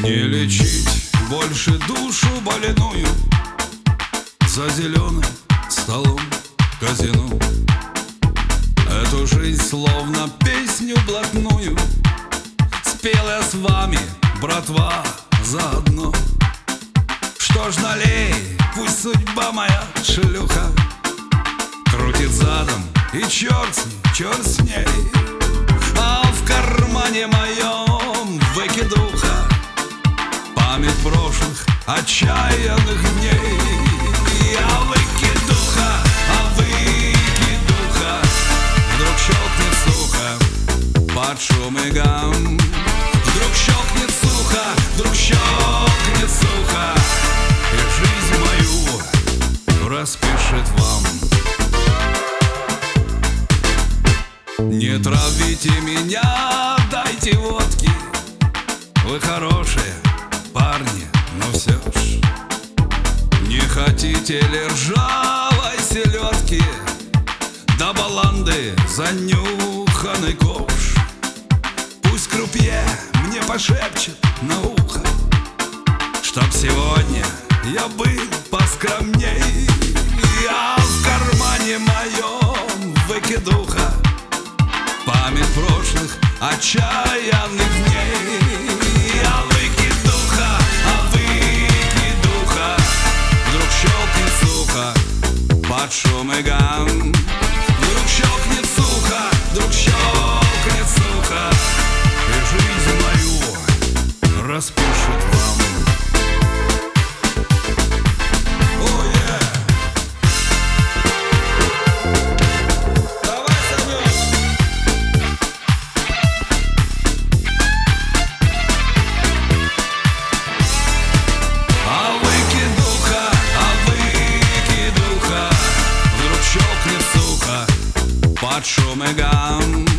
Не лечить больше душу больную за зеленым столом казино. Эту жизнь словно песню блатную спел я с вами, братва, заодно. Что ж, налей, пусть судьба моя шлюха крутит задом, и черт с ней. А в кармане моем выкидуха, память прошлых отчаянных дней. Я выкидуха, а выкидуха, вдруг щелкнет сухо под шум и гам. Вдруг щелкнет сухо, вдруг щелкнет сухо, и жизнь мою распишет вам. Не травите меня, дайте водки. Вы хорошие парни, но все ж. Не хотите ли ржавой селедки, да баланды занюханный ковш? Пусть крупье мне пошепчет на ухо, чтоб сегодня я был поскромней. Я в кармане моем выкидуха, память прошлых отчаянных дней. Я выкидуха, а выкидуха, вдруг щелкнет сухо под шум и гам. Вдруг щелкнет сухо, вдруг щелкнет сухо, и жизнь мою распишет вам. Под шум и гам.